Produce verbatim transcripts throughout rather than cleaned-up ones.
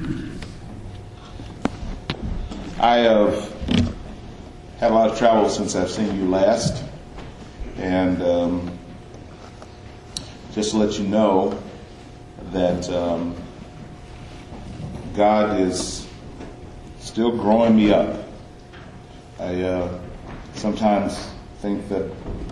I have had a lot of travel since I've seen you last, and um, just to let you know that um, God is still growing me up. I uh, sometimes think that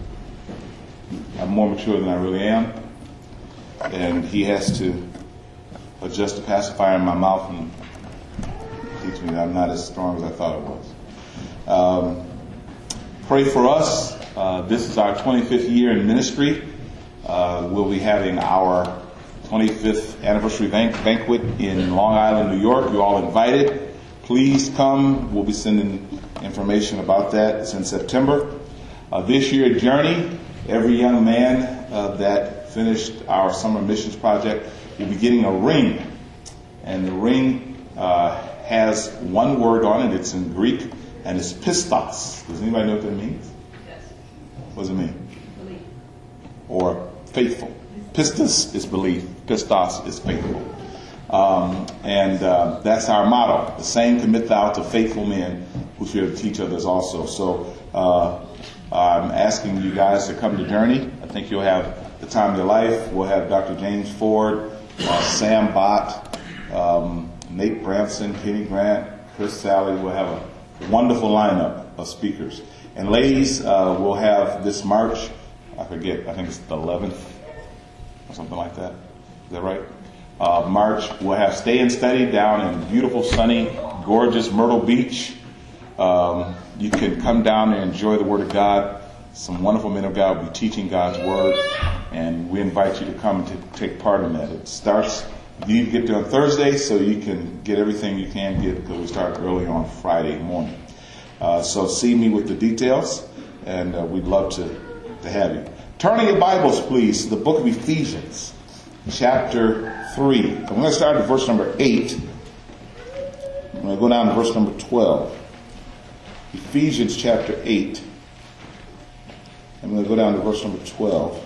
I'm more mature than I really am, and He has to adjust the pacifier in my mouth and teach me that I'm not as strong as I thought it was. Um, pray for us. Uh, this is our twenty-fifth year in ministry. Uh, we'll be having our twenty-fifth anniversary bank- banquet in Long Island, New York. You're all invited. Please come. We'll be sending information about that. It's in September. Uh, this year, Journey, every young man uh, that finished our summer missions project will be getting a ring. And the ring uh, has one word on it. It's in Greek, and it's pistos. Does anybody know what that means? Yes. What does it mean? Belief. Or faithful. Pistos is belief. Pistos is faithful. Um, and uh, that's our motto. The same commit thou to faithful men who shall teach others also. So uh, I'm asking you guys to come to Journey. I think you'll have the time of your life. We'll have Doctor James Ford, uh, Sam Bott, um, Nate Branson, Kenny Grant, Chris Sally. We'll have a wonderful lineup of speakers. And ladies, uh, we'll have this March, I forget, I think it's the eleventh or something like that. Is that right? Uh, March, we'll have Stay and Study down in beautiful, sunny, gorgeous Myrtle Beach. Um, you can come down and enjoy the Word of God. Some wonderful men of God will be teaching God's Word, and we invite you to come to take part in that. It starts, you get there on Thursday so you can get everything you can get because we start early on Friday morning. Uh, so see me with the details, and uh, we'd love to, to have you. Turn in your Bibles, please, to the book of Ephesians, chapter three. I'm going to start at verse number eight. I'm going to go down to verse number twelve. Ephesians chapter eight. I'm going to go down to verse number twelve.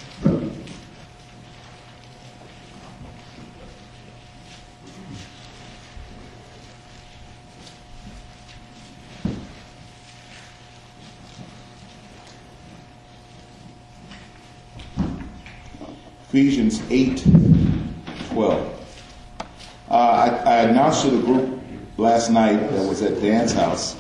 Ephesians eight twelve. Uh, I, I announced to the group last night that was at Dan's house.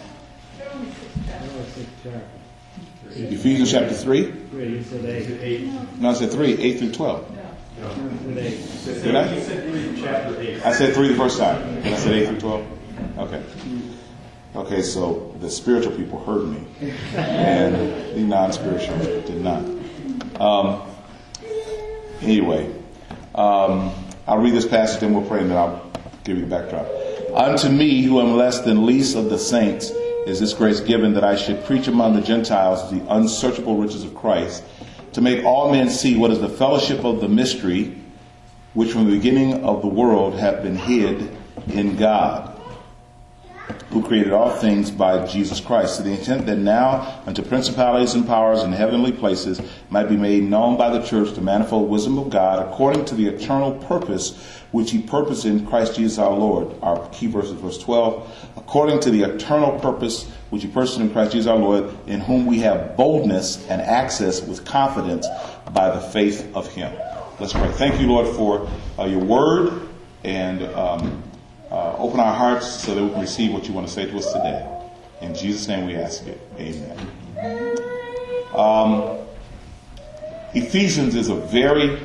Ephesians chapter three? three, you said eight. No, I said three, eight through twelve. No, you said eight. Did I? You said three, chapter eight. I said three the first time. And I said eight through twelve? Okay. Okay, so the spiritual people heard me. And the non-spiritual did not. Um, anyway, um, I'll read this passage and we'll pray and then I'll give you the backdrop. Unto me, who am less than least of the saints, is this grace given that I should preach among the Gentiles the unsearchable riches of Christ, to make all men see what is the fellowship of the mystery, which from the beginning of the world hath been hid in God, who created all things by Jesus Christ, to the intent that now unto principalities and powers in heavenly places might be made known by the church the manifold wisdom of God, according to the eternal purpose which He purposed in Christ Jesus our Lord. Our key verse is verse twelve. According to the eternal purpose which He purposed in Christ Jesus our Lord, in whom we have boldness and access with confidence by the faith of Him. Let's pray. Thank you, Lord, for uh, your word, and um, uh, open our hearts so that we can receive what you want to say to us today. In Jesus' name we ask it. Amen. Um, Ephesians is a very,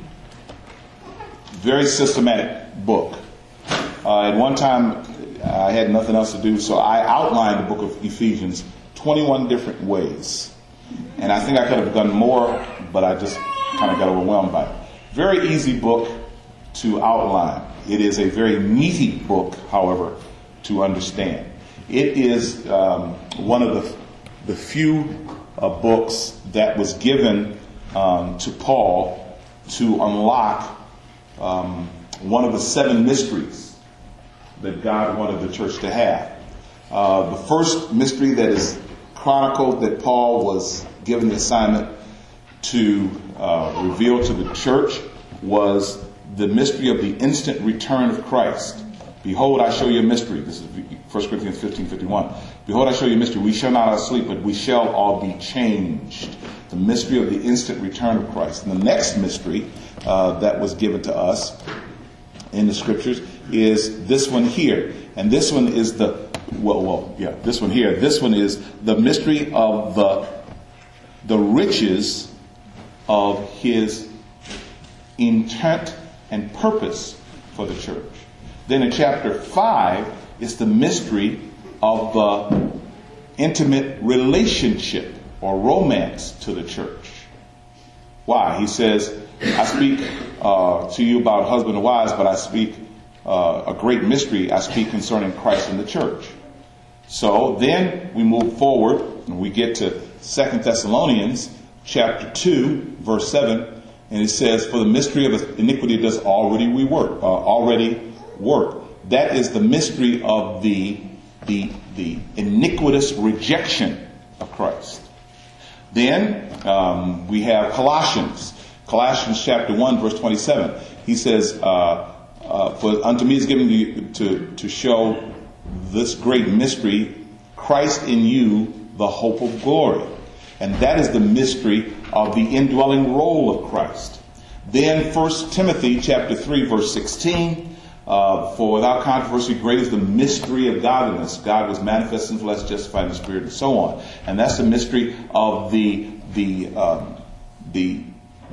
very systematic book. Uh, at one time, I had nothing else to do, so I outlined the book of Ephesians twenty-one different ways. And I think I could have done more, but I just kind of got overwhelmed by it. Very easy book to outline. It is a very meaty book, however, to understand. It is um, one of the, the few uh, books that was given um, to Paul to unlock um, one of the seven mysteries that God wanted the church to have. Uh, the first mystery that is chronicled that Paul was given the assignment to uh, reveal to the church was the mystery of the instant return of Christ. Behold, I show you a mystery. This is First Corinthians fifteen fifty-one. Behold, I show you a mystery. We shall not all sleep, but we shall all be changed. The mystery of the instant return of Christ. And the next mystery uh, that was given to us in the scriptures is this one here. And this one is the, well, well, yeah, this one here. This one is the mystery of the, the riches of his intent and purpose for the church. Then in chapter five, it's the mystery of the intimate relationship or romance to the church. Why? He says, I speak uh, to you about husband and wives, but I speak uh, a great mystery. I speak concerning Christ and the church. So then we move forward and we get to Second Thessalonians chapter two, verse seven. And it says, for the mystery of iniquity does already we work, uh, already work. That is the mystery of the, the, the iniquitous rejection of Christ. Then um, we have Colossians. Colossians chapter one, verse twenty-seven. He says, uh, uh, for unto me is given to, to, to show this great mystery, Christ in you, the hope of glory. And that is the mystery of the indwelling role of Christ. Then First Timothy chapter three, verse sixteen. Uh, for without controversy, great is the mystery of godliness. God was manifest in flesh, justified in the spirit, and so on. And that's the mystery of the the um, the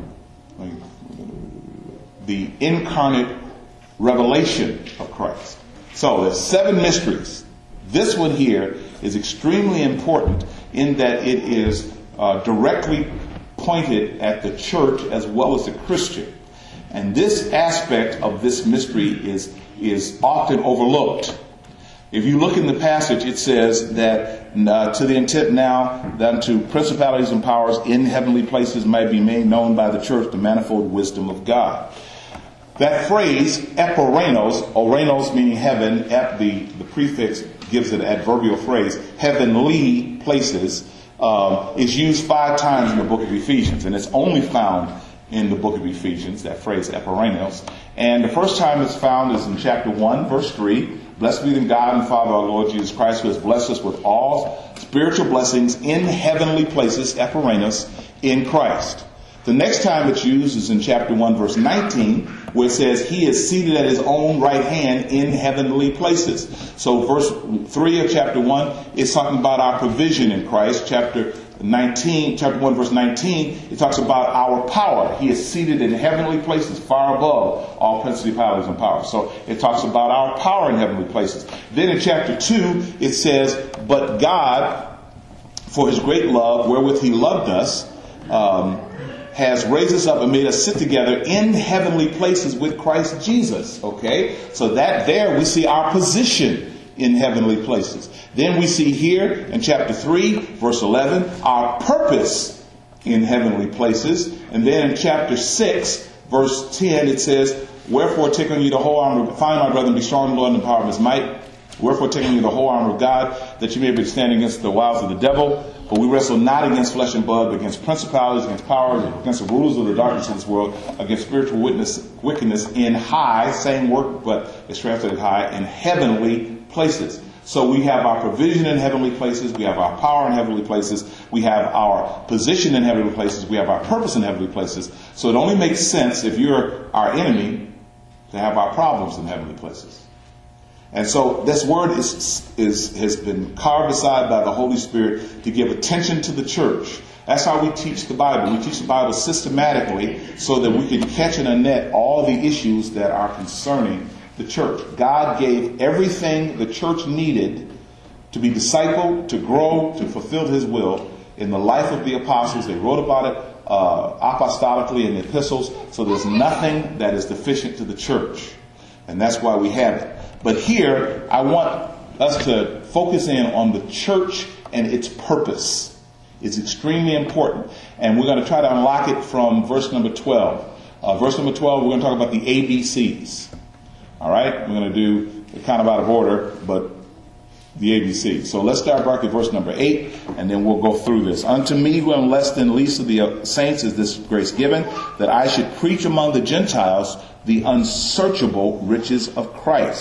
the incarnate revelation of Christ. So there's seven mysteries. This one here is extremely important in that it is uh, directly pointed at the church as well as the Christian. And this aspect of this mystery is, is often overlooked. If you look in the passage, it says that uh, to the intent now that unto principalities and powers in heavenly places might be made known by the church the manifold wisdom of God. That phrase, epirenos, orenos meaning heaven, ep, the, the prefix gives it an adverbial phrase, heavenly places, um, is used five times in the book of Ephesians. And it's only found in the book of Ephesians, that phrase, epirenos. And the first time it's found is in chapter one, verse three. Blessed be the God and Father of our Lord Jesus Christ, who has blessed us with all spiritual blessings in heavenly places, epirenos, in Christ. The next time it's used is in chapter one, verse nineteen, where it says, he is seated at his own right hand in heavenly places. So verse three of chapter one is talking about our provision in Christ. Chapter nineteen, chapter one, verse nineteen, it talks about our power. He is seated in heavenly places, far above all principalities and powers. So it talks about our power in heavenly places. Then in chapter two, it says, but God, for his great love, wherewith he loved us, um, has raised us up and made us sit together in heavenly places with Christ Jesus. Okay? So that there we see our position in heavenly places. Then we see here in chapter three, verse eleven, our purpose in heavenly places. And then in chapter six, verse ten, it says, wherefore take on you the whole armor, find my brethren, be strong in the Lord and the power of his might. Wherefore take on you the whole armor of God, that you may be able to stand against the wiles of the devil. For we wrestle not against flesh and blood, but against principalities, against powers, against the rulers of the darkness of this world, against spiritual witness, wickedness in high, same word, but it's translated high, in heavenly places. So we have our provision in heavenly places, we have our power in heavenly places, we have our position in heavenly places, we have our purpose in heavenly places. So it only makes sense if you're our enemy to have our problems in heavenly places. And so this word is, is has been carved aside by the Holy Spirit to give attention to the church. That's how we teach the Bible. We teach the Bible systematically so that we can catch in a net all the issues that are concerning the church. God gave everything the church needed to be discipled, to grow, to fulfill his will in the life of the apostles. They wrote about it uh, apostolically in the epistles. So there's nothing that is deficient to the church. And that's why we have it. But here, I want us to focus in on the church and its purpose. It's extremely important. And we're going to try to unlock it from verse number twelve. Uh, verse number twelve, we're going to talk about the A B Cs. All right? We're going to do it kind of out of order, but the A B C. So let's start back at verse number eight, and then we'll go through this. Unto me, who am less than least of the saints, is this grace given, that I should preach among the Gentiles the unsearchable riches of Christ,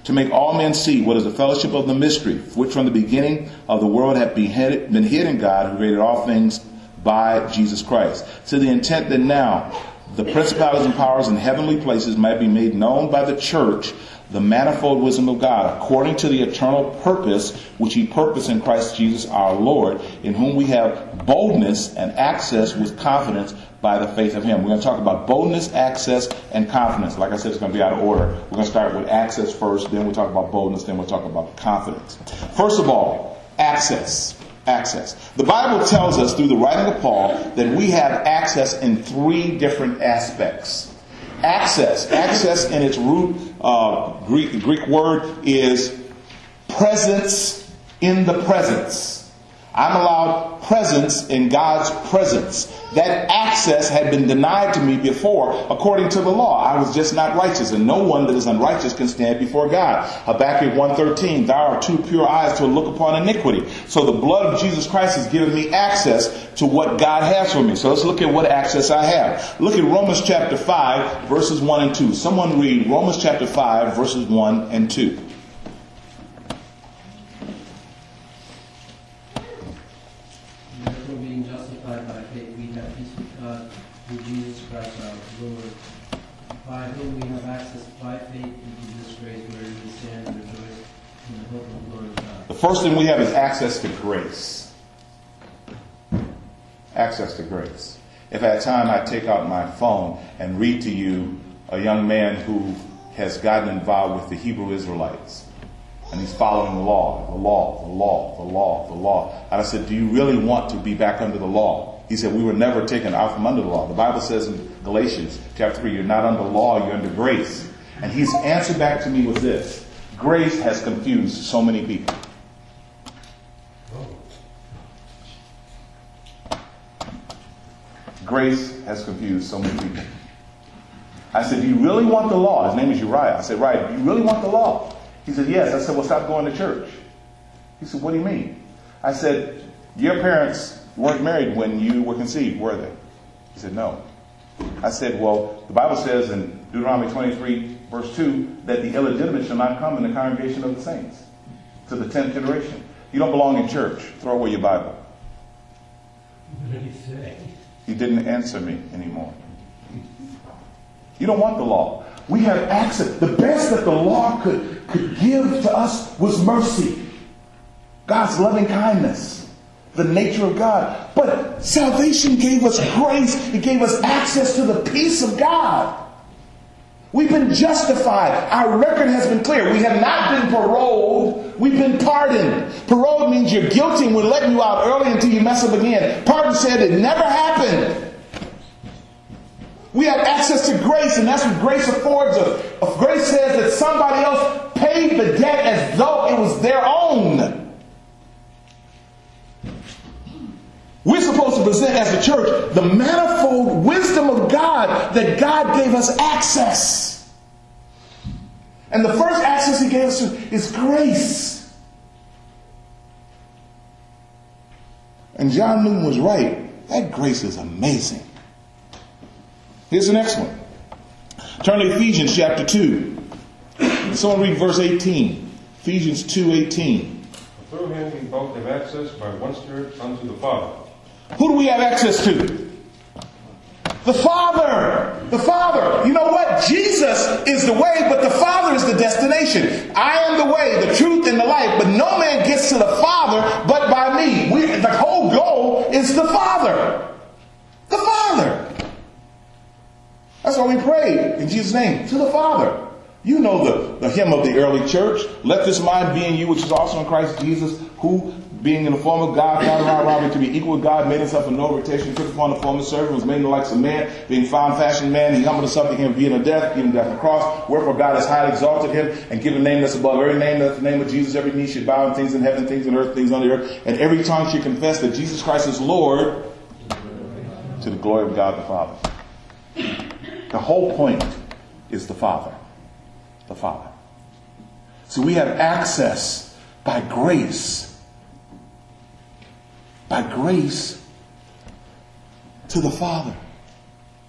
to make all men see what is the fellowship of the mystery, which from the beginning of the world had been hid, been hid in God, who created all things by Jesus Christ, to the intent that now the principalities and powers in heavenly places might be made known by the church, the manifold wisdom of God, according to the eternal purpose which he purposed in Christ Jesus our Lord, in whom we have boldness and access with confidence by the faith of him. We're going to talk about boldness, access, and confidence. Like I said, it's going to be out of order. We're going to start with access first, then we'll talk about boldness, then we'll talk about confidence. First of all, access. Access. The Bible tells us through the writing of Paul that we have access in three different aspects. Access. Access in its root uh, Greek, Greek word is presence in the presence. I'm allowed presence in God's presence. That access had been denied to me before according to the law. I was just not righteous, and no one that is unrighteous can stand before God. Habakkuk one thirteen, thou art too pure eyes to look upon iniquity. So the blood of Jesus Christ has given me access to what God has for me. So let's look at what access I have. Look at Romans chapter five, verses one and two. Someone read Romans chapter five, verses one and two. Jesus Christ our Lord, by whom we have access by faith into this grace where we stand and rejoice in the hope of the glory of God. The first thing we have is access to grace. Access to grace. If I had time, I'd take out my phone and read to you a young man who has gotten involved with the Hebrew Israelites. And he's following the law, the law, the law, the law, the law. And I said, do you really want to be back under the law? He said, we were never taken out from under the law. The Bible says in Galatians chapter three, you're not under law, you're under grace. And his answer back to me was this: grace has confused so many people. Grace has confused so many people. I said, do you really want the law? His name is Uriah. I said, right, do you really want the law? He said, yes. I said, well, stop going to church. He said, what do you mean? I said, your parents weren't married when you were conceived, were they? He said, no. I said, well, the Bible says in Deuteronomy twenty-three, verse two, that the illegitimate shall not come in the congregation of the saints to the tenth generation. You don't belong in church. Throw away your Bible. What did he say? He didn't answer me anymore. You don't want the law. We have access. The best that the law could, could give to us was mercy. God's loving kindness. The nature of God. But salvation gave us grace. It gave us access to the peace of God. We've been justified. Our record has been clear. We have not been paroled. We've been pardoned. Parole means you're guilty and we're letting you out early until you mess up again. Pardon said it never happened. We have access to grace, and that's what grace affords us. Grace says that somebody else paid the debt as though it was their own. We're supposed to present as a church the manifold wisdom of God, that God gave us access. And the first access he gave us is grace. And John Newton was right. That grace is amazing. Here's the next one. Turn to Ephesians chapter two. Someone read verse eighteen. Ephesians two eighteen. Through him we both have access by one Spirit unto the Father. Who do we have access to? The Father. The Father. You know what? Jesus is the way, but the Father is the destination. I am the way, the truth, and the life, but no man gets to the Father but by me. We, the whole goal is the Father. The Father. That's why we pray in Jesus' name, to the Father. You know the, the hymn of the early church. Let this mind be in you, which is also in Christ Jesus, who, being in the form of God, found not robbery to be equal with God, made himself of no reputation, took upon the form of servant, was made in the likeness of man, being found fashioned man, he humbled himself, became being of death, even death on the cross. Wherefore God has highly exalted him and given a name that's above every name, that the name of Jesus every knee should bow, in things in heaven, things on earth, things on the earth, and every tongue should confess that Jesus Christ is Lord, to the glory of God the Father. The whole point is the Father. The Father. So we have access by grace. By grace to the Father.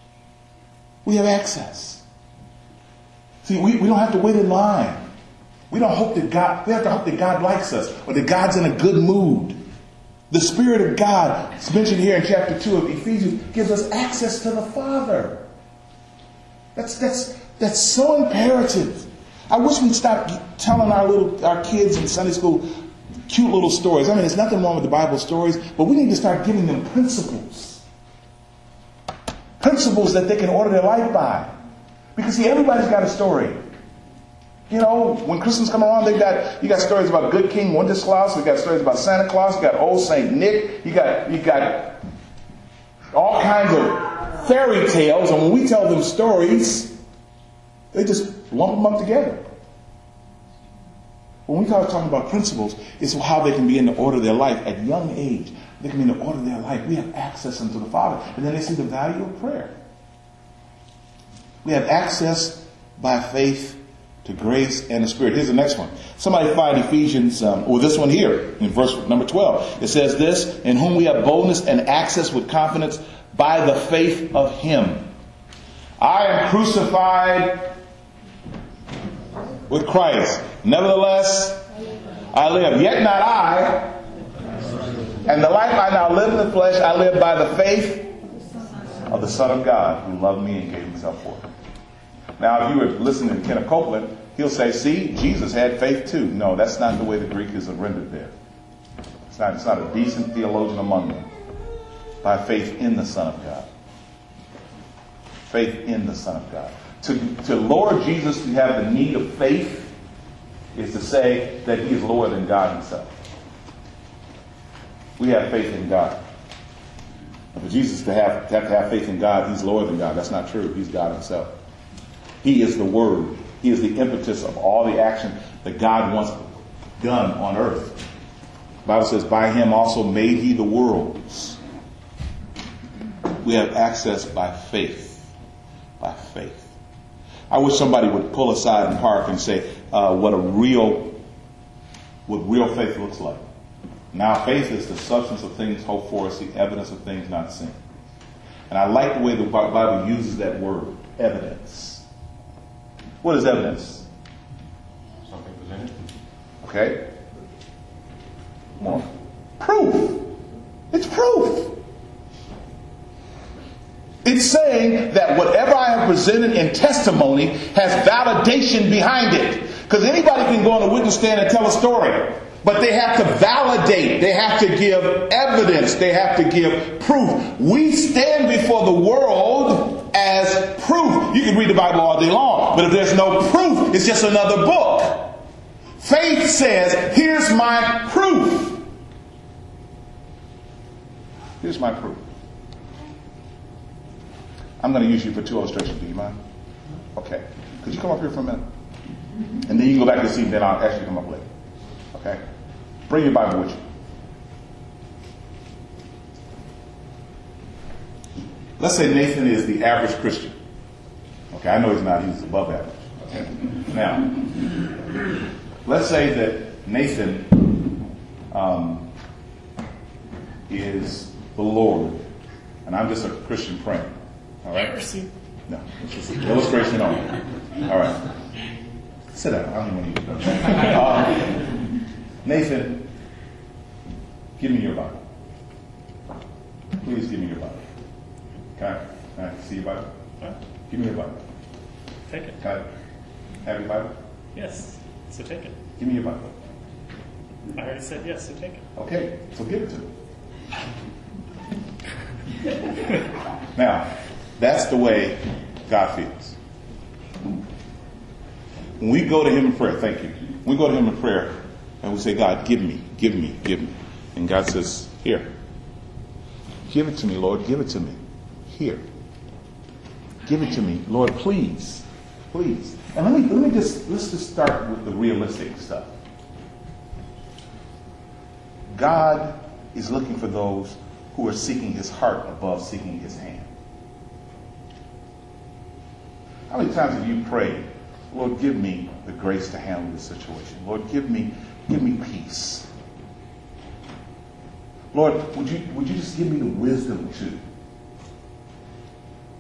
We have access. See, we, we don't have to wait in line. We don't hope that God, we have to hope that God likes us or that God's in a good mood. The Spirit of God, it's mentioned here in chapter two of Ephesians, gives us access to the Father. That's, that's, that's so imperative. I wish we'd stop telling our little, our kids in Sunday school cute little stories. I mean, there's nothing wrong with the Bible stories, but we need to start giving them principles. Principles that they can order their life by. Because see, everybody's got a story. You know, when Christmas come around, they got you got stories about Good King Wenceslas. You got stories about Santa Claus. You got Old Saint Nick. You got you got all kinds of fairy tales. And when we tell them stories, they just lump them up together. When we start talking about principles, it's how they can be in the order of their life at young age. They can be in the order of their life. We have access into the Father, and then they see the value of prayer. We have access by faith to grace and the Spirit. Here's the next one. Somebody find Ephesians, um, or this one here, in verse number twelve. It says this, in whom we have boldness and access with confidence by the faith of Him. I am crucified with Christ. Nevertheless, I live. Yet not I. And the life I now live in the flesh, I live by the faith of the Son of God, who loved me and gave Himself for me. Now, if you were listening to Kenneth Copeland, he'll say, see, Jesus had faith too. No, that's not the way the Greek is rendered there. It's not, it's not a decent theologian among them. By faith in the Son of God. Faith in the Son of God. To, to Lord Jesus to have the need of faith is to say that He is lower than God Himself. We have faith in God. For Jesus to have, to have to have faith in God, He's lower than God. That's not true. He's God Himself. He is the Word. He is the impetus of all the action that God wants done on earth. The Bible says, by Him also made He the worlds. We have access by faith. By faith. I wish somebody would pull aside and park and say uh, what a real, what real faith looks like. Now, faith is the substance of things hoped for, it's the evidence of things not seen. And I like the way the Bible uses that word, evidence. What is evidence? Something presented. Okay. More. Proof. It's proof. It's saying that whatever I have presented in testimony has validation behind it. Because anybody can go on a witness stand and tell a story. But they have to validate. They have to give evidence. They have to give proof. We stand before the world as proof. You can read the Bible all day long, but if there's no proof, it's just another book. Faith says, here's my proof. Here's my proof. I'm going to use you for two illustrations. Do you mind? Okay. Could you come up here for a minute? And then you can go back to the seat, and then I'll ask you to come up later. Okay? Bring your Bible with you. Let's say Nathan is the average Christian. Okay, I know he's not. He's above average. Okay. Now, let's say that Nathan um, is the Lord, and I'm just a Christian friend. All right? No, it's just an illustration only. All right. Sit down. I don't even want you to. Um, Nathan, give me your Bible. Please give me your Bible. Can I, can I see your Bible? Huh? Give me your Bible. Take it. Can I have your Bible? Yes, so take it. Give me your Bible. I already said yes, so take it. Okay, so give it to me. Now, that's the way God feels. When we go to Him in prayer, thank you. We go to Him in prayer and we say, God, give me, give me, give me. And God says, here. Give it to me, Lord. Give it to me. Here. Give it to me. Lord, please. Please. And let me let me just let's just start with the realistic stuff. God is looking for those who are seeking His heart above seeking His hand. How many times have you prayed, Lord, give me the grace to handle this situation. Lord, give me give me peace. Lord, would you would you just give me the wisdom to?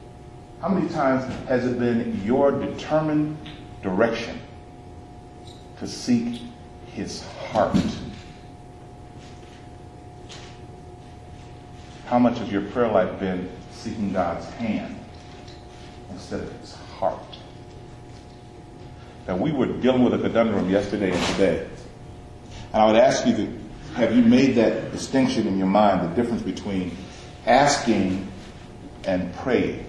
How many times has it been your determined direction to seek his heart. How much of your prayer life been seeking God's hand instead of his heart? Now, we were dealing with a conundrum yesterday and today. And I would ask you to, have you made that distinction in your mind, the difference between asking and praying?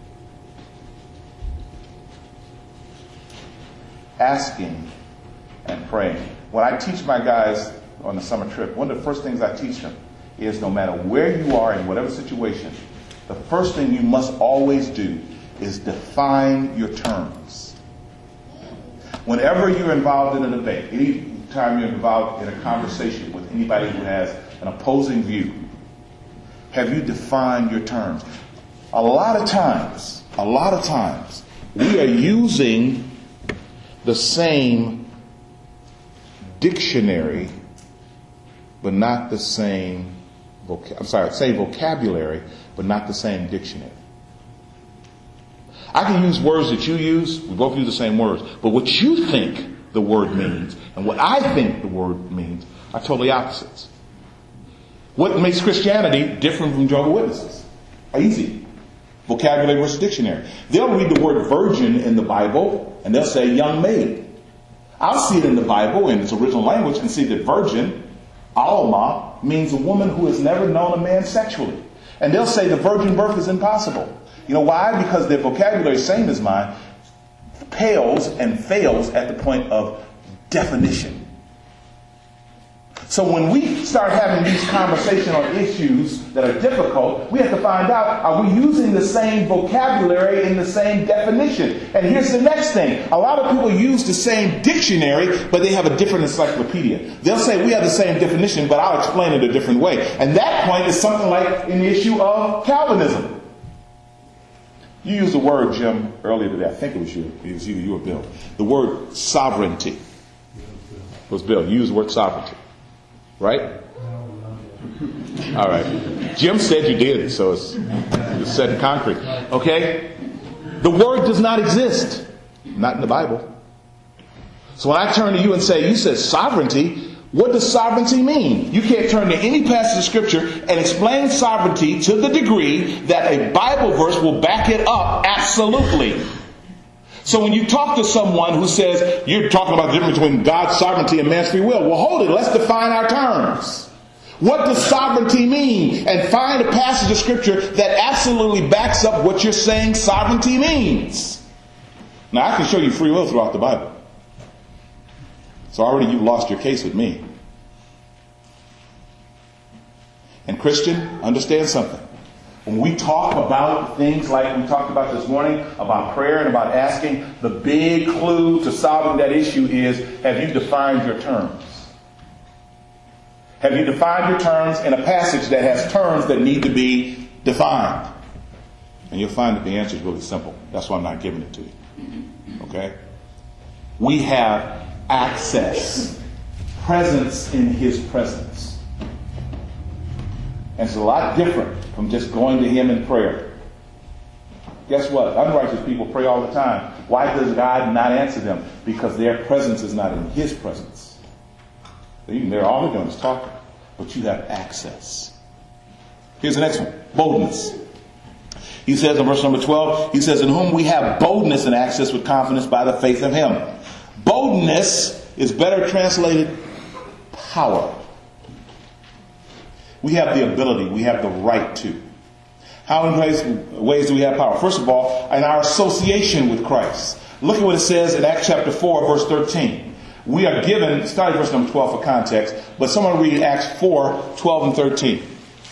Asking and praying. When I teach my guys on the summer trip, one of the first things I teach them is no matter where you are in whatever situation, the first thing you must always do is define your terms. Whenever you're involved in a debate, any time you're involved in a conversation with anybody who has an opposing view, have you defined your terms? A lot of times, a lot of times, we are using the same dictionary, but not the same, voc- I'm sorry, same vocabulary, but not the same dictionary. I can use words that you use, we both use the same words, but what you think the word means and what I think the word means are totally opposites. What makes Christianity different from Jehovah's Witnesses? Easy. Vocabulary versus dictionary. They'll read the word virgin in the Bible and they'll say young maid. I'll see it in the Bible in its original language and see that virgin, alma, means a woman who has never known a man sexually. And they'll say the virgin birth is impossible. You know why? Because their vocabulary, same as mine, pales and fails at the point of definition. So when we start having these conversations on issues that are difficult, we have to find out, are we using the same vocabulary in the same definition? And here's the next thing. A lot of people use the same dictionary, but they have a different encyclopedia. They'll say we have the same definition, but I'll explain it a different way. And that point is something like in the issue of Calvinism. You used the word, Jim, earlier today. I think it was you. It was either you or Bill. The word sovereignty. It was Bill. You used the word sovereignty. Right? All right. Jim said you did, so it's, it's set in concrete. Okay? The word does not exist. Not in the Bible. So when I turn to you and say, you said sovereignty, what does sovereignty mean? You can't turn to any passage of Scripture and explain sovereignty to the degree that a Bible verse will back it up absolutely. So when you talk to someone who says, you're talking about the difference between God's sovereignty and man's free will. Well, hold it. Let's define our terms. What does sovereignty mean? And find a passage of Scripture that absolutely backs up what you're saying sovereignty means. Now, I can show you free will throughout the Bible. So already you've lost your case with me. And Christian, understand something. When we talk about things like we talked about this morning, about prayer and about asking, the big clue to solving that issue is, have you defined your terms? Have you defined your terms in a passage that has terms that need to be defined? And you'll find that the answer is really simple. That's why I'm not giving it to you. Okay? We have access, presence in His presence. And it's a lot different from just going to Him in prayer. Guess what? Unrighteous people pray all the time. Why does God not answer them? Because their presence is not in His presence. They're all they're doing is talking. But you have access. Here's the next one. Boldness. He says in verse number twelve, he says, in whom we have boldness and access with confidence by the faith of Him. Boldness is better translated power. We have the ability, we have the right to. How many ways do we have power? First of all, in our association with Christ. Look at what it says in Acts chapter four, verse thirteen. We are given, starting verse number twelve for context, but someone read Acts four, twelve and thirteen.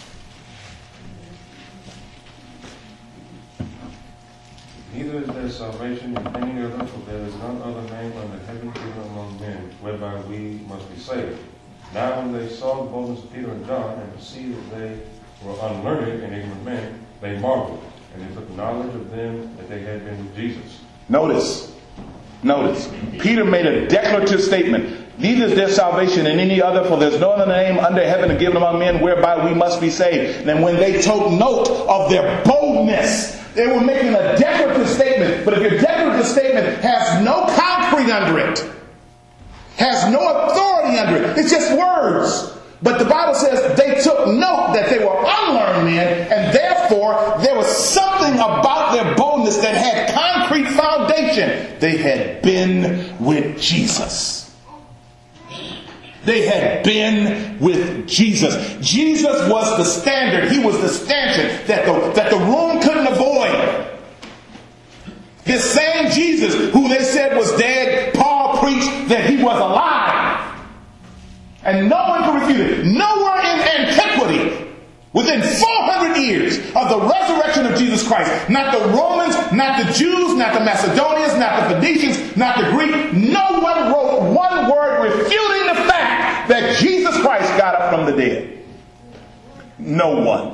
Neither is there salvation in any other, for there is none other name under heaven given among men, whereby we must be saved. Now when they saw the boldness of Peter and John, and perceived that they were unlearned and ignorant men, they marveled, and they took knowledge of them that they had been with Jesus. Notice, notice, Peter made a declarative statement. Neither is there salvation in any other, for there's no other name under heaven given among men whereby we must be saved. And when they took note of their boldness, they were making a declarative statement. But if your declarative statement has no concrete under it, has no authority under it. It's just words. But the Bible says they took note that they were unlearned men, and therefore there was something about their boldness that had concrete foundation. They had been with Jesus. They had been with Jesus. Jesus was the standard. He was the stanchion that the, that the room couldn't avoid. This same Jesus who they said was dead, Paul preached that he was alive. And no one could refute it. Nowhere in antiquity, within four hundred years of the resurrection of Jesus Christ, not the Romans, not the Jews, not the Macedonians, not the Phoenicians, not the Greek, no one wrote one word refuting the fact that Jesus Christ got up from the dead. No one.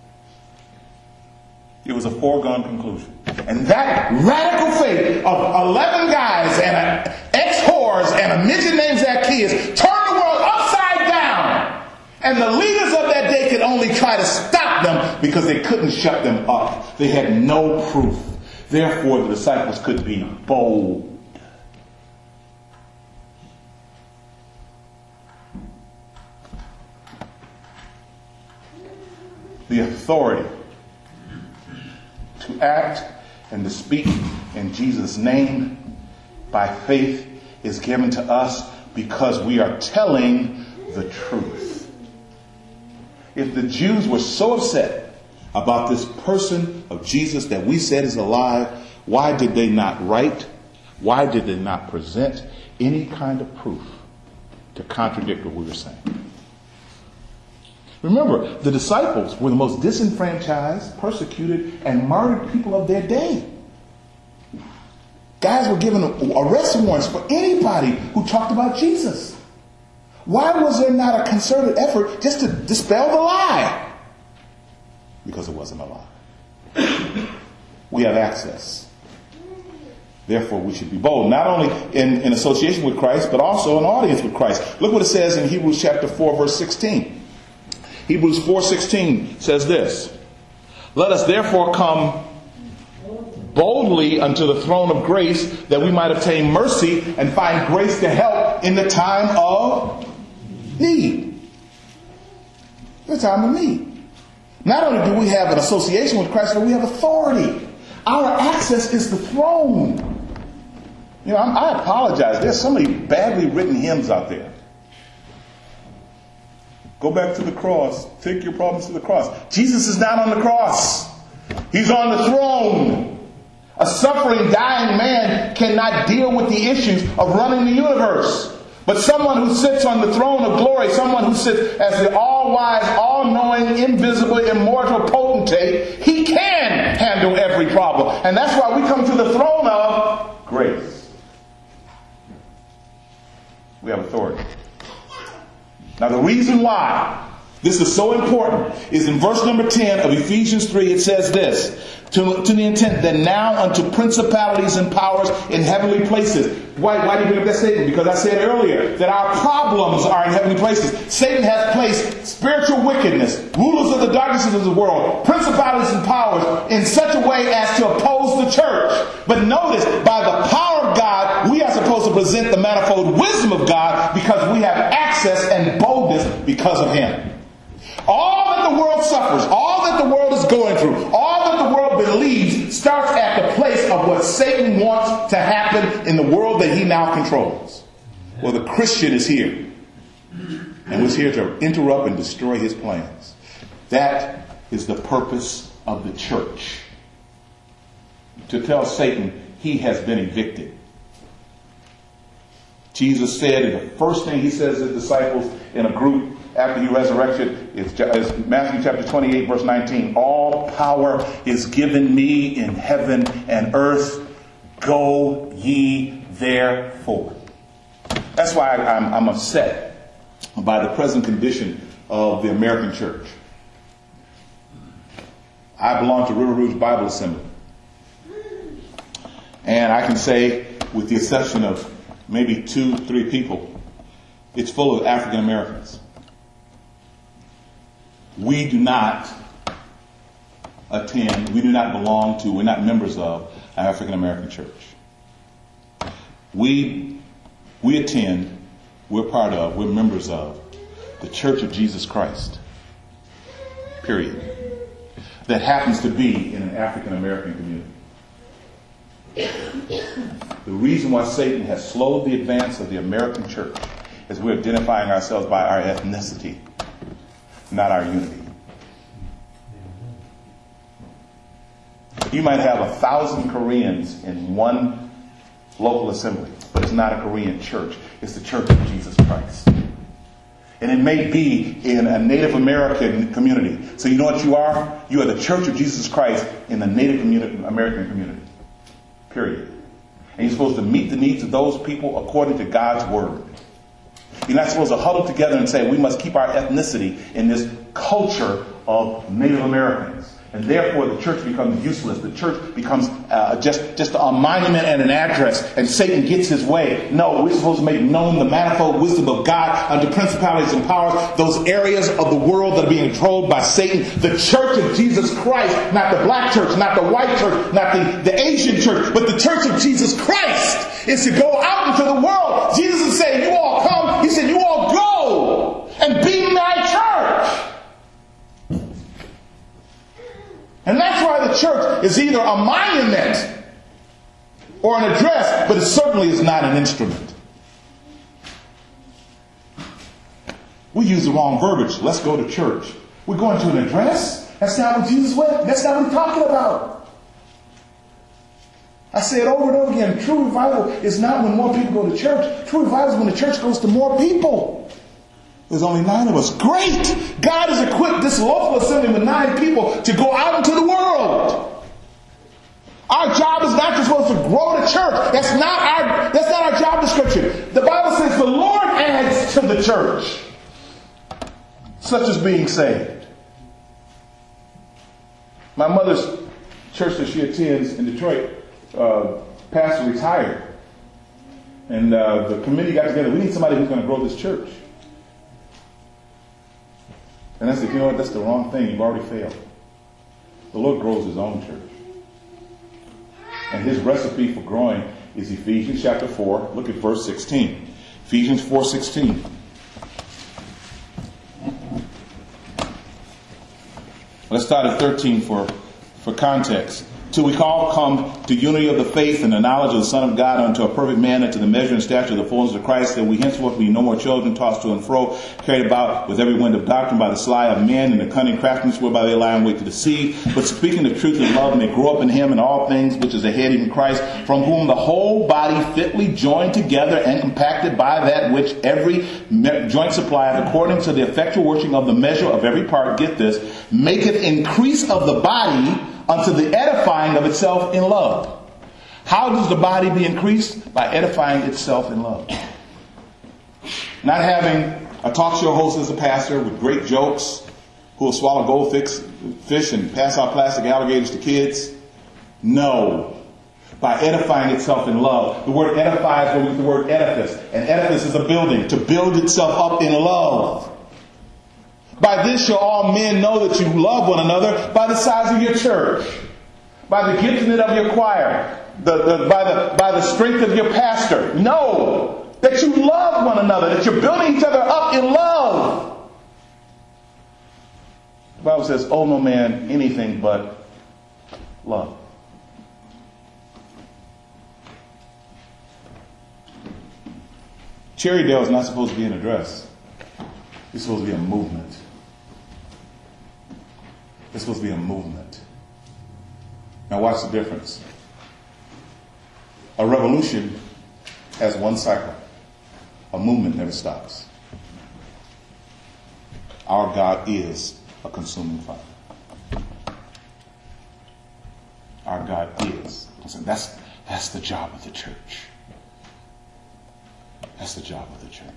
It was a foregone conclusion. And that radical faith of eleven guys and an ex-whores and a midget named Zacchaeus turned the world upside down. And the leaders of that day could only try to stop them because they couldn't shut them up. They had no proof. Therefore, the disciples could be bold. The authority to act and to speak in Jesus' name by faith is given to us because we are telling the truth. If the Jews were so upset about this person of Jesus that we said is alive, why did they not write? Why did they not present any kind of proof to contradict what we were saying? Remember, the disciples were the most disenfranchised, persecuted, and martyred people of their day. Guys were given arrest warrants for anybody who talked about Jesus. Why was there not a concerted effort just to dispel the lie? Because it wasn't a lie. We have access. Therefore, we should be bold, not only in, in association with Christ, but also in audience with Christ. Look what it says in Hebrews chapter four, verse sixteen. Hebrews four sixteen says this: "Let us therefore come boldly unto the throne of grace, that we might obtain mercy and find grace to help in the time of need." The time of need. Not only do we have an association with Christ, but we have authority. Our access is the throne. You know, I apologize. There's so many badly written hymns out there. Go back to the cross. Take your problems to the cross. Jesus is not on the cross. He's on the throne. A suffering, dying man cannot deal with the issues of running the universe. But someone who sits on the throne of glory, someone who sits as the all-wise, all-knowing, invisible, immortal potentate, he can handle every problem. And that's why we come to the throne of grace. We have authority. Now, the reason why this is so important is in verse number ten of Ephesians three. It says this, to, to the intent that now unto principalities and powers in heavenly places. Why, why do you bring up that statement? Because I said earlier that our problems are in heavenly places. Satan has placed spiritual wickedness, rulers of the darkness of the world, principalities and powers in such a way as to oppose the church. But notice, by the power of God, we are supposed to present the manifold wisdom of God because we have access and boldness because of Him. All that the world suffers, all that the world is going through, all that the world believes starts at the place of what Satan wants to happen in the world that he now controls. Well, the Christian is here and was here to interrupt and destroy his plans. That is the purpose of the church. To tell Satan he has been evicted. Jesus said, and the first thing he says to his disciples in a group after he resurrected is Matthew chapter twenty-eight, verse nineteen. "All power is given me in heaven and earth. Go ye therefore." That's why I'm, I'm upset by the present condition of the American church. I belong to River Rouge Bible Assembly. And I can say, with the exception of maybe two, three people, it's full of African Americans. We do not attend, we do not belong to, we're not members of an African American church. We, we attend we're part of, we're members of the Church of Jesus Christ. Period. That happens to be in an African American community. The reason why Satan has slowed the advance of the American church is we're identifying ourselves by our ethnicity, not our unity. You might have a thousand Koreans in one local assembly, but it's not a Korean church. It's the Church of Jesus Christ. And it may be in a Native American community. So you know what you are? You are the Church of Jesus Christ in the Native communi- American community. Period. And you're supposed to meet the needs of those people according to God's word. You're not supposed to huddle together and say we must keep our ethnicity in this culture of Native Americans. And therefore the church becomes useless. The church becomes uh, just, just a monument and an address, and Satan gets his way. No, we're supposed to make known the manifold wisdom of God unto principalities and powers, those areas of the world that are being controlled by Satan. The Church of Jesus Christ, not the black church, not the white church, not the, the Asian church, but the Church of Jesus Christ is to go out into the world. Jesus is saying, you all come. He said, you all go and be my church. And that's why the church is either a monument or an address, but it certainly is not an instrument. We use the wrong verbiage. Let's go to church. We're going to an address? That's not what Jesus went. That's not what he's talking about. I say it over and over again. True revival is not when more people go to church. True revival is when the church goes to more people. There's only nine of us. Great! God has equipped this local assembly with nine people to go out into the world. Our job is not just supposed to grow the church. That's not our, that's not our job description. The Bible says the Lord adds to the church, such as being saved. My mother's church that she attends in Detroit, uh, pastor retired. And uh, the committee got together. We need somebody who's going to grow this church. And I said, you know what, that's the wrong thing. You've already failed. The Lord grows his own church. And his recipe for growing is Ephesians chapter four. Look at verse sixteen. Ephesians four sixteen. Let's start at thirteen for, for context. Till we all come to unity of the faith and the knowledge of the Son of God, unto a perfect man, unto the measure and stature of the fullness of Christ, that we henceforth be no more children, tossed to and fro, carried about with every wind of doctrine by the sly of men and the cunning craftiness whereby they lie in wait to deceive. But speaking the truth in love may grow up in him in all things, which is the head, even Christ, from whom the whole body fitly joined together and compacted by that which every joint supplieth, according to the effectual working of the measure of every part, get this, maketh increase of the body unto the edifying of itself in love. How does the body be increased? By edifying itself in love. Not having a talk show host as a pastor with great jokes who will swallow goldfish fish and pass out plastic alligators to kids. No. By edifying itself in love. The word edify is the word edifice. And edifice is a building. To build itself up in love. By this shall all men know that you love one another, by the size of your church, by the gifting of your choir, the, the, by, the, by the strength of your pastor. Know that you love one another, that you're building each other up in love. The Bible says, owe no man anything but love. Cherrydale is not supposed to be an address. It's supposed to be a movement. It's supposed to be a movement. Now watch the difference. A revolution has one cycle. A movement never stops. Our God is a consuming fire. Our God is. That's, that's the job of the church. That's the job of the church.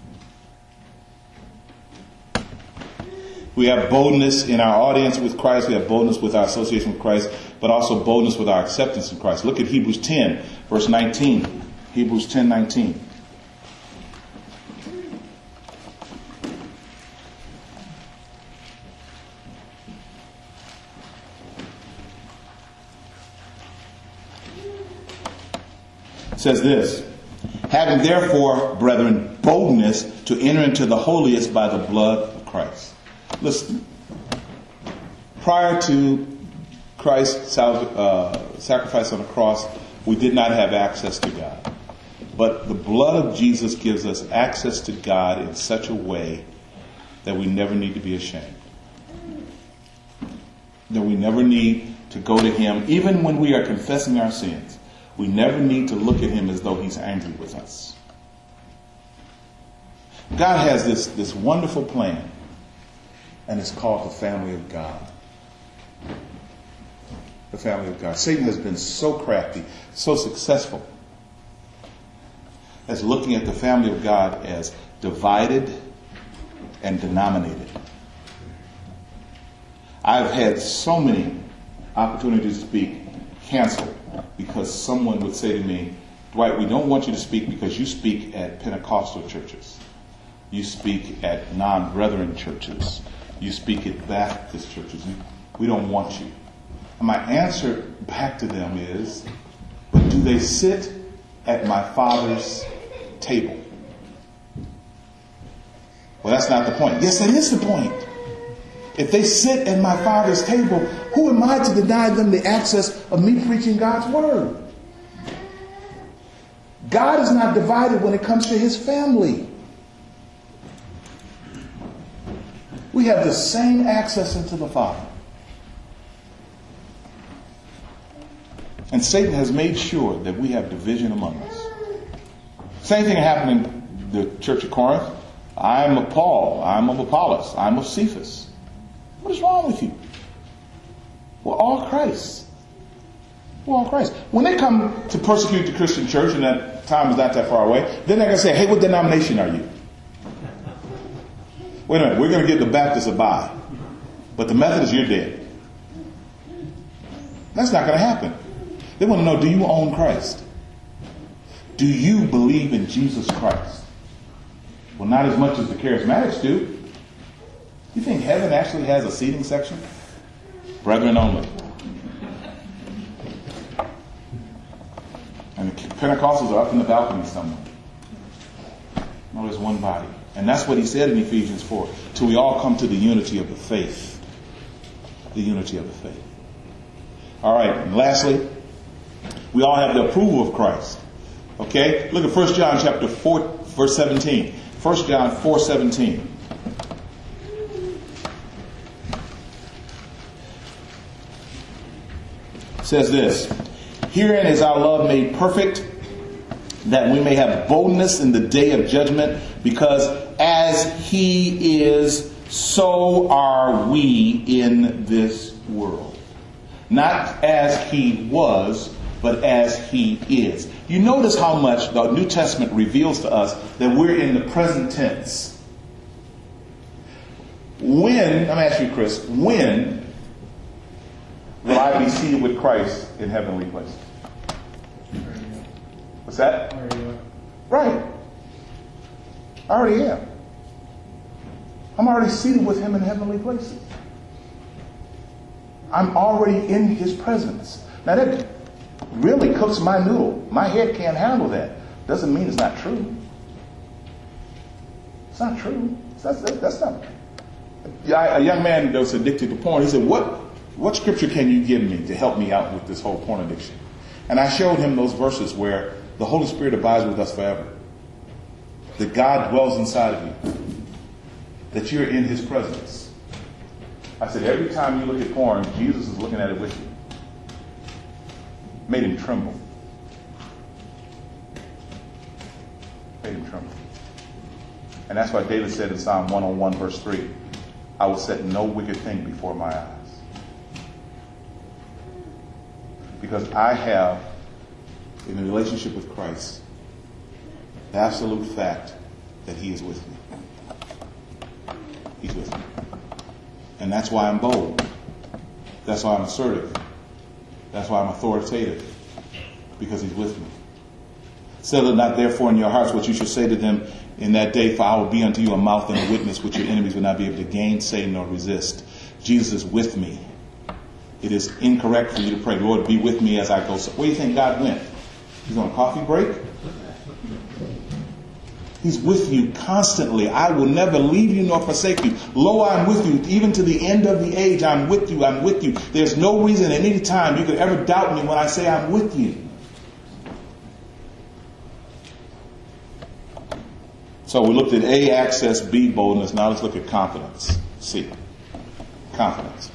We have boldness in our audience with Christ. We have boldness with our association with Christ, but also boldness with our acceptance in Christ. Look at Hebrews ten, verse nineteen. Hebrews ten, nineteen. It says this, having therefore, brethren, boldness to enter into the holiest by the blood of Christ. Listen, prior to Christ's uh, sacrifice on the cross, we did not have access to God. But the blood of Jesus gives us access to God in such a way that we never need to be ashamed. That we never need to go to him, even when we are confessing our sins. We never need to look at him as though he's angry with us. God has this, this wonderful plan, and it's called the family of God. The family of God. Satan has been so crafty, so successful, as looking at the family of God as divided and denominated. I've had so many opportunities to speak canceled because someone would say to me, Dwight, we don't want you to speak because you speak at Pentecostal churches. You speak at non-brethren churches. You speak at Baptist churches. We don't want you. And my answer back to them is, but do they sit at my Father's table? Well, that's not the point. Yes, that is the point. If they sit at my Father's table, who am I to deny them the access of me preaching God's word? God is not divided when it comes to his family. We have the same access into the Father. And Satan has made sure that we have division among us. Same thing happened in the church of Corinth. I'm of Paul. I'm of Apollos. I'm of Cephas. What is wrong with you? We're all Christ. We're all Christ. When they come to persecute the Christian church, and that time is not that far away, then they're going to say, hey, what denomination are you? Wait a minute, we're going to give the Baptists a bye. But the Methodists, you're dead. That's not going to happen. They want to know, do you own Christ? Do you believe in Jesus Christ? Well, not as much as the charismatics do. You think heaven actually has a seating section? Brethren only. And the Pentecostals are up in the balcony somewhere. No, there's one body. And that's what he said in Ephesians four. Till we all come to the unity of the faith. The unity of the faith. All right. And lastly, we all have the approval of Christ. Okay? Look at First John chapter four, verse seventeen. First John four seventeen. Says this, herein is our love made perfect, that we may have boldness in the day of judgment, because as he is, so are we in this world. Not as he was, but as he is. You notice how much the New Testament reveals to us that we're in the present tense. When, I'm asking you, Chris, when will I be seated with Christ in heavenly places? What's that? Right. I already am. I'm already seated with him in heavenly places. I'm already in his presence. Now that really cooks my noodle. My head can't handle that. Doesn't mean it's not true. It's not true. That's, that's not. A young man that was addicted to porn, he said, what, what scripture can you give me to help me out with this whole porn addiction? And I showed him those verses where the Holy Spirit abides with us forever. That God dwells inside of you. That you're in his presence. I said, every time you look at porn, Jesus is looking at it with you. Made him tremble. Made him tremble. And that's why David said in Psalm one oh one, verse three, I will set no wicked thing before my eyes. Because I have, in a relationship with Christ, the absolute fact that he is with me. He's with me. And that's why I'm bold. That's why I'm assertive. That's why I'm authoritative. Because he's with me. Settle it not therefore in your hearts what you should say to them in that day, for I will be unto you a mouth and a witness which your enemies will not be able to gainsay nor resist. Jesus is with me. It is incorrect for you to pray, Lord, be with me as I go. So where do you think God went? He's on a coffee break? He's with you constantly. I will never leave you nor forsake you. Lo, I'm with you. Even to the end of the age, I'm with you. I'm with you. There's no reason at any time you could ever doubt me when I say I'm with you. So we looked at A, access, B, boldness. Now let's look at confidence. C, confidence.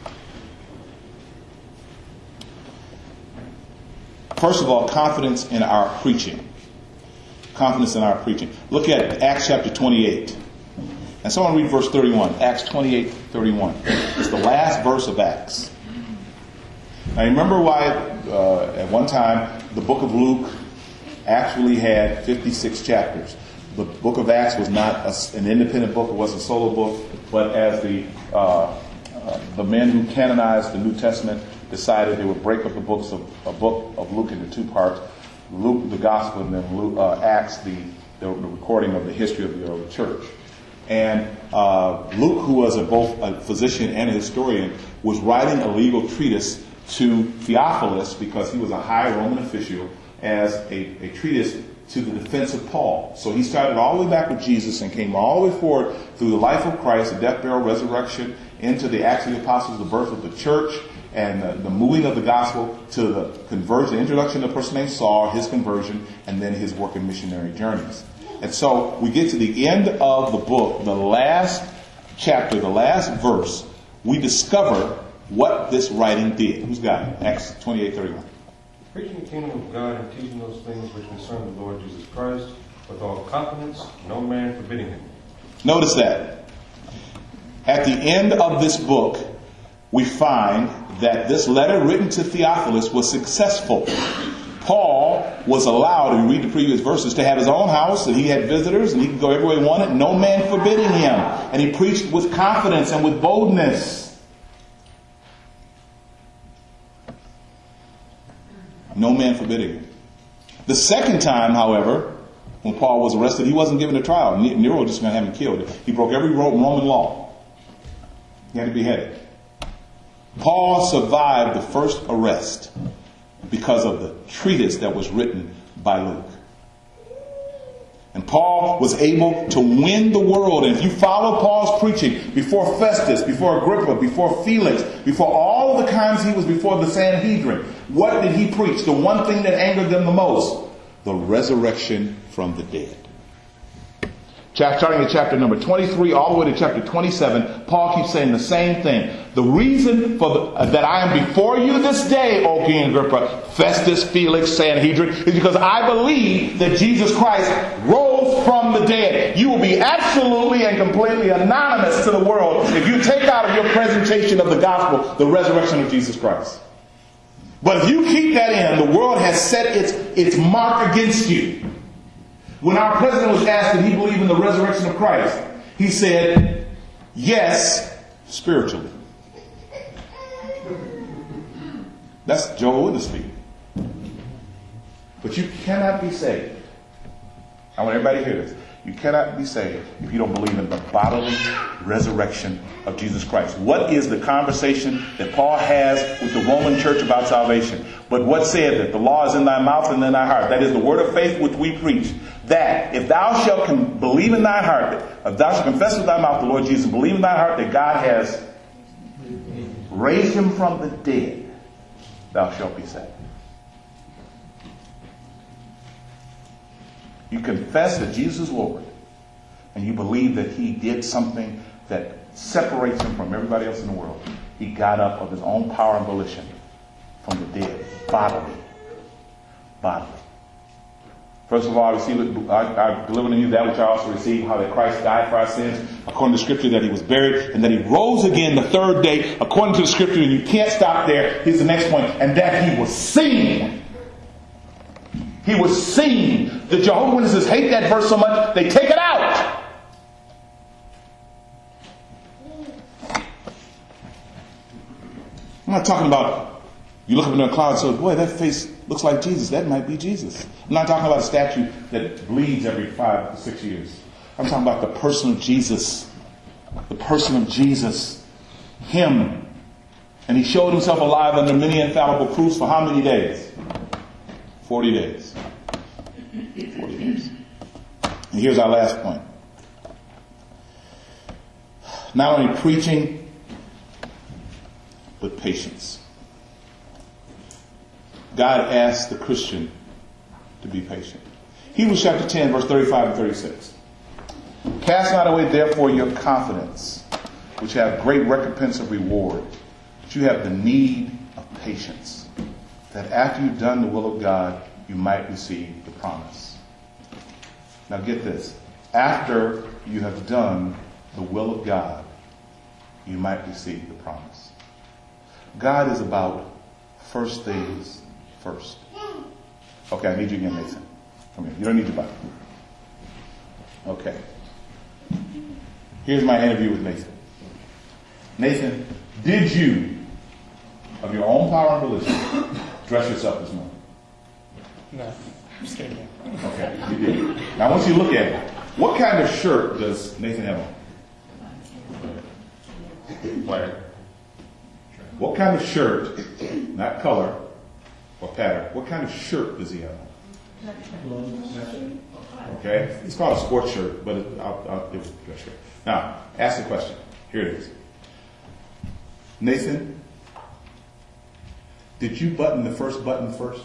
First of all, confidence in our preaching. Confidence in our preaching. Look at Acts chapter twenty-eight. And someone read verse thirty-one. Acts twenty-eight, thirty-one. It's the last verse of Acts. Now remember why uh, at one time the book of Luke actually had fifty-six chapters. The book of Acts was not a, an independent book. It wasn't a solo book. But as the uh, uh, the men who canonized the New Testament decided they would break up the books of a book of Luke into two parts. Luke, the Gospel, and then Luke, uh, Acts, the, the, the recording of the history of the early church. And uh, Luke, who was a, both a physician and a historian, was writing a legal treatise to Theophilus because he was a high Roman official as a, a treatise to the defense of Paul. So he started all the way back with Jesus and came all the way forward through the life of Christ, the death, burial, resurrection, into the Acts of the Apostles, the birth of the church, and uh, the moving of the gospel to the conversion, the introduction of a person named Saul, his conversion, and then his work in missionary journeys. And so we get to the end of the book, the last chapter, the last verse, we discover what this writing did. Who's got it? Acts twenty-eight, thirty-one. Preaching the kingdom of God and teaching those things which concern the Lord Jesus Christ, with all confidence, no man forbidding him. Notice that. At the end of this book, we find that this letter written to Theophilus was successful. Paul was allowed, if you read the previous verses, to have his own house, and he had visitors, and he could go everywhere he wanted, no man forbidding him. And he preached with confidence and with boldness. No man forbidding him. The second time, however, when Paul was arrested, he wasn't given a trial. Nero was just going to have him killed. He broke every Roman law. He had to be beheaded. Paul survived the first arrest because of the treatise that was written by Luke. And Paul was able to win the world. And if you follow Paul's preaching before Festus, before Agrippa, before Felix, before all of the times he was before the Sanhedrin, what did he preach? The one thing that angered them the most: the resurrection from the dead. Starting at chapter number twenty-three all the way to chapter twenty-seven, Paul keeps saying the same thing. The reason for the, uh, that I am before you this day, O King Agrippa, Festus, Felix, Sanhedrin, is because I believe that Jesus Christ rose from the dead. You will be absolutely and completely anonymous to the world if you take out of your presentation of the gospel the resurrection of Jesus Christ. But if you keep that in, the world has set its, its mark against you. When our president was asked did he believe in the resurrection of Christ, he said, yes, spiritually. That's Jehovah's Witness speaking. But you cannot be saved. I want everybody to hear this. You cannot be saved if you don't believe in the bodily resurrection of Jesus Christ. What is the conversation that Paul has with the Roman church about salvation? But what said that the law is in thy mouth and in thy heart? That is the word of faith which we preach. That if thou shalt com- believe in thy heart, if thou shalt confess with thy mouth the Lord Jesus, believe in thy heart that God has raised him from the dead, thou shalt be saved. You confess that Jesus is Lord, and you believe that he did something that separates him from everybody else in the world. He got up of his own power and volition from the dead, bodily. Bodily. First of all, I received, I, I delivered to you that which I also received, how that Christ died for our sins, according to the Scripture, that he was buried, and that he rose again the third day, according to the Scripture, and you can't stop there. Here's the next point, and that he was seen. He was seen. The Jehovah's Witnesses hate that verse so much, they take it out. I'm not talking about you look up in the cloud and say, boy, that face looks like Jesus. That might be Jesus. I'm not talking about a statue that bleeds every five to six years. I'm talking about the person of Jesus. The person of Jesus. Him. And he showed himself alive under many infallible proofs for how many days? Forty days. Forty days. And here's our last point. Not only preaching, but patience. God asks the Christian to be patient. Hebrews chapter ten, verse thirty-five and thirty-six. Cast not away therefore your confidence, which have great recompense of reward, but you have the need of patience, that after you've done the will of God, you might receive the promise. Now get this. After you have done the will of God, you might receive the promise. God is about first things first. Okay, I need you again, Nathan. Come here. You don't need your Bible. Okay. Here's my interview with Nathan. Nathan, did you, of your own power and volition, dress yourself this morning? No, I'm just kidding. Okay, you did. Now I want you to look at it. What kind of shirt does Nathan have on? White. What kind of shirt, not color or pattern, what kind of shirt does he have on? Okay, it's called a sports shirt, but it, I'll, I'll give it a dress shirt. Now, ask the question. Here it is. Nathan, did you button the first button first?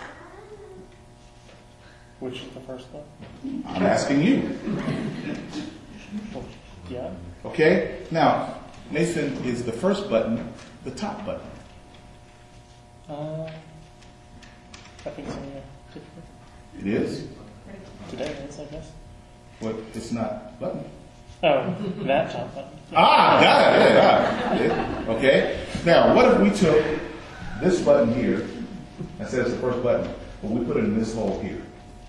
Which is the first one? I'm asking you. Well, yeah. Okay? Now, Nathan, is the first button the top button? Uh, I think so, yeah. It is? Today it is, I guess. But it's not button. Oh, that top button. Ah, got it. Yeah, got it. Okay. Now, what if we took this button here and said it's the first button, but we put it in this hole here?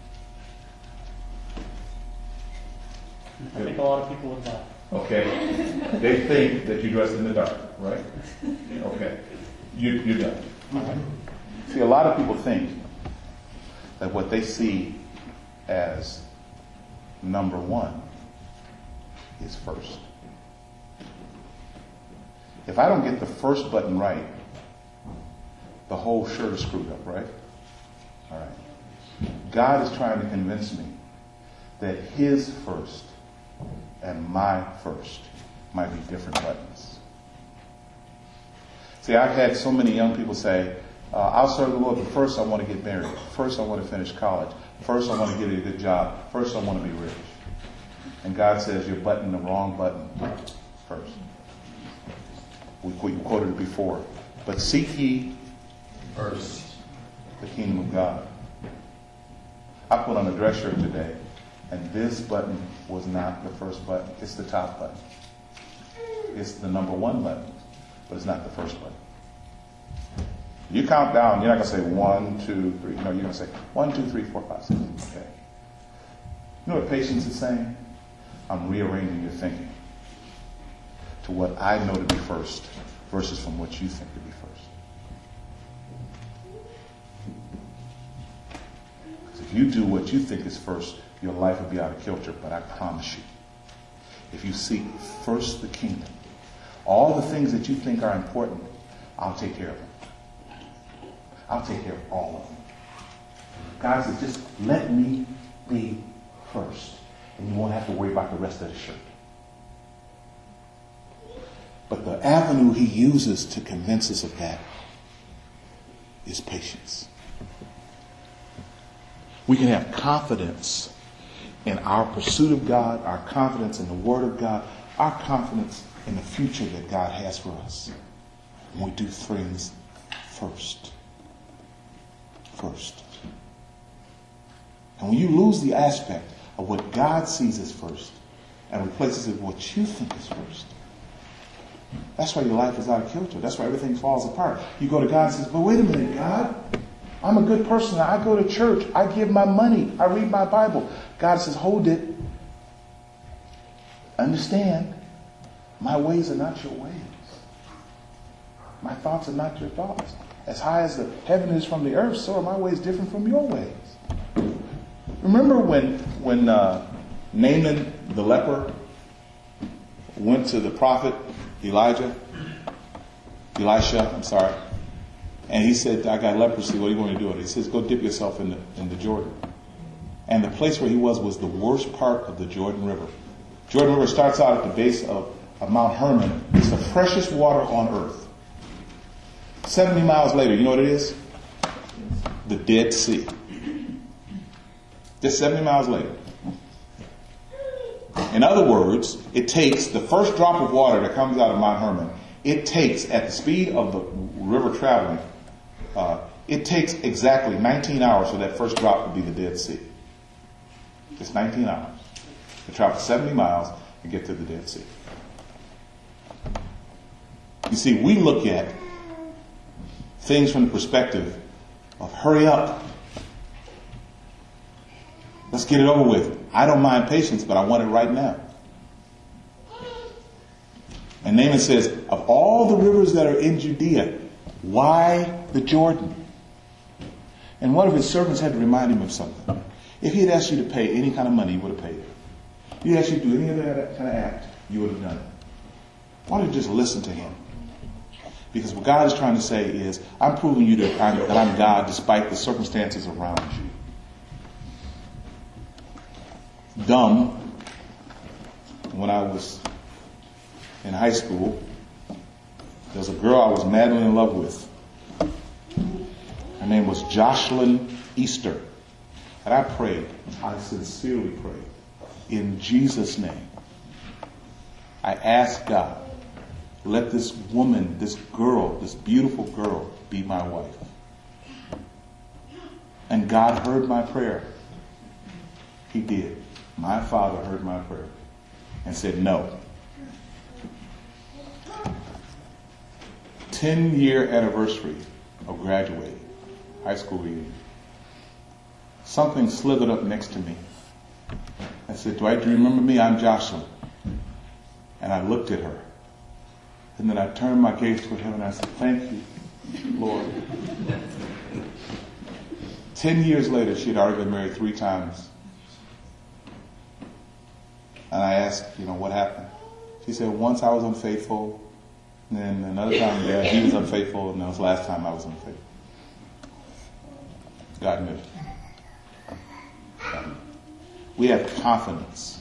I think a lot of people would laugh. Okay. They think that you dressed in the dark, right? Okay. You, you're done. All right. See, a lot of people think that what they see as number one is first. If I don't get the first button right, the whole shirt is screwed up, right? All right. God is trying to convince me that his first and my first might be different buttons. See, I've had so many young people say, uh, I'll serve the Lord, but first I want to get married. First I want to finish college. First I want to get a good job. First I want to be rich. And God says you're buttoning the wrong button first. We, we quoted it before. But seek ye first the kingdom of God. I put on a dress shirt today, and this button was not the first button. It's the top button. It's the number one button, but it's not the first button. You count down, you're not going to say one, two, three. No, you're going to say one, two, three, four, five, six. Okay. You know what patience is saying? I'm rearranging your thinking to what I know to be first versus from what you think to be first. Because if you do what you think is first, your life will be out of kilter. But I promise you, if you seek first the kingdom, all the things that you think are important, I'll take care of them. I'll take care of all of them. God says, just let me be first, and you won't have to worry about the rest of the shirt. But the avenue he uses to convince us of that is patience. We can have confidence in our pursuit of God, our confidence in the Word of God, our confidence in the future that God has for us when we do things first. First. And when you lose the aspect of what God sees as first and replaces it with what you think is first, that's why your life is out of kilter. That's why everything falls apart. You go to God and says, but wait a minute, God. I'm a good person. I go to church. I give my money. I read my Bible. God says, hold it. Understand, my ways are not your ways. My thoughts are not your thoughts. As high as the heaven is from the earth, so are my ways different from your ways. Remember when when uh, Naaman the leper went to the prophet Elijah, Elisha, I'm sorry, and he said, I got leprosy, what are you going to do? He says, go dip yourself in the, in the Jordan. And the place where he was was the worst part of the Jordan River. Jordan River starts out at the base of, of Mount Hermon. It's the freshest water on earth. seventy miles later, you know what it is? The Dead Sea. Just seventy miles later. In other words, it takes the first drop of water that comes out of Mount Hermon, it takes, at the speed of the river traveling, uh, it takes exactly nineteen hours for that first drop to be the Dead Sea. Just nineteen hours. To travel seventy miles and get to the Dead Sea. You see, we look at things from the perspective of hurry up. Let's get it over with. I don't mind patience, but I want it right now. And Naaman says, of all the rivers that are in Judea, why the Jordan? And one of his servants had to remind him of something. If he had asked you to pay any kind of money, you would have paid it. If he asked you to do any other kind of act, you would have done it. Why don't you just listen to him? Because what God is trying to say is, I'm proving you that I'm, that I'm God despite the circumstances around you. Dumb, when I was in high school, there was a girl I was madly in love with. Her name was Jocelyn Easter. And I prayed, I sincerely prayed, in Jesus' name. I asked God, let this woman, this girl, this beautiful girl, be my wife. And God heard my prayer. He did. My Father heard my prayer and said no. Ten-year anniversary of graduating, high school reunion. Something slithered up next to me. I said, Dwight, do you remember me? I'm Jocelyn. And I looked at her. And then I turned my gaze toward heaven and I said, thank you, Lord. Ten years later, she had already been married three times. And I asked, you know, what happened? She said, once I was unfaithful, and then another time, yeah, he was unfaithful, and that was the last time I was unfaithful. God knew. God knew. We have confidence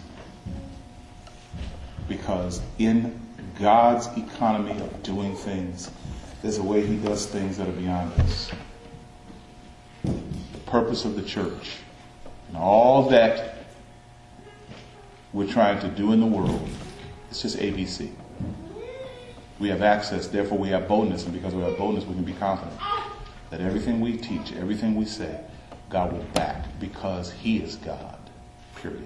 because in God's economy of doing things, there's a way he does things that are beyond us. The purpose of the church and all that we're trying to do in the world, it's just A B C. We have access, therefore we have boldness, and because we have boldness, we can be confident that everything we teach, everything we say, God will back because he is God, period.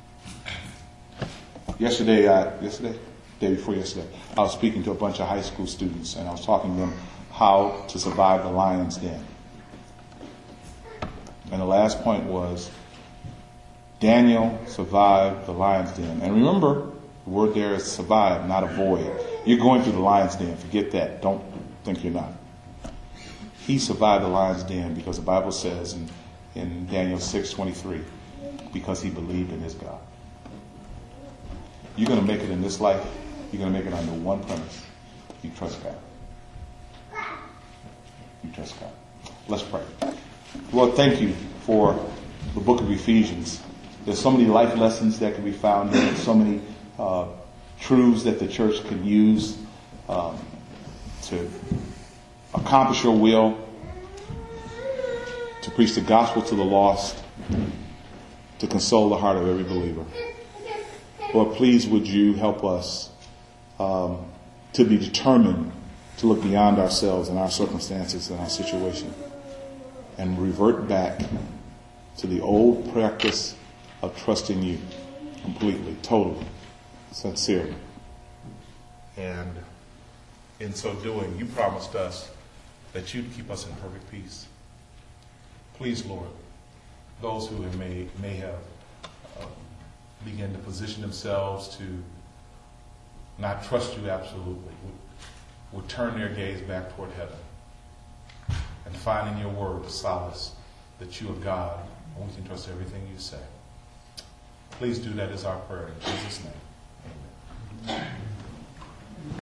Yesterday, I, yesterday, day before yesterday, I was speaking to a bunch of high school students, and I was talking to them how to survive the lion's den. And the last point was, Daniel survived the lion's den. And remember, the word there is survive, not avoid. You're going through the lion's den. Forget that. Don't think you're not. He survived the lion's den because the Bible says in, in Daniel six twenty-three, because he believed in his God. You're going to make it in this life. You're going to make it under one premise. You trust God. You trust God. Let's pray. Lord, thank you for the book of Ephesians. There's so many life lessons that can be found there, so many uh, truths that the church can use um, to accomplish your will, to preach the gospel to the lost, to console the heart of every believer. Lord, please would you help us um, to be determined to look beyond ourselves and our circumstances and our situation and revert back to the old practice of trusting you completely, totally, sincerely. And in so doing, you promised us that you'd keep us in perfect peace. Please, Lord, those who have may, may have uh, begun to position themselves to not trust you absolutely would, would turn their gaze back toward heaven and find in your word solace that you are God and we can trust everything you say. Please do that as our prayer in Jesus' name. Amen.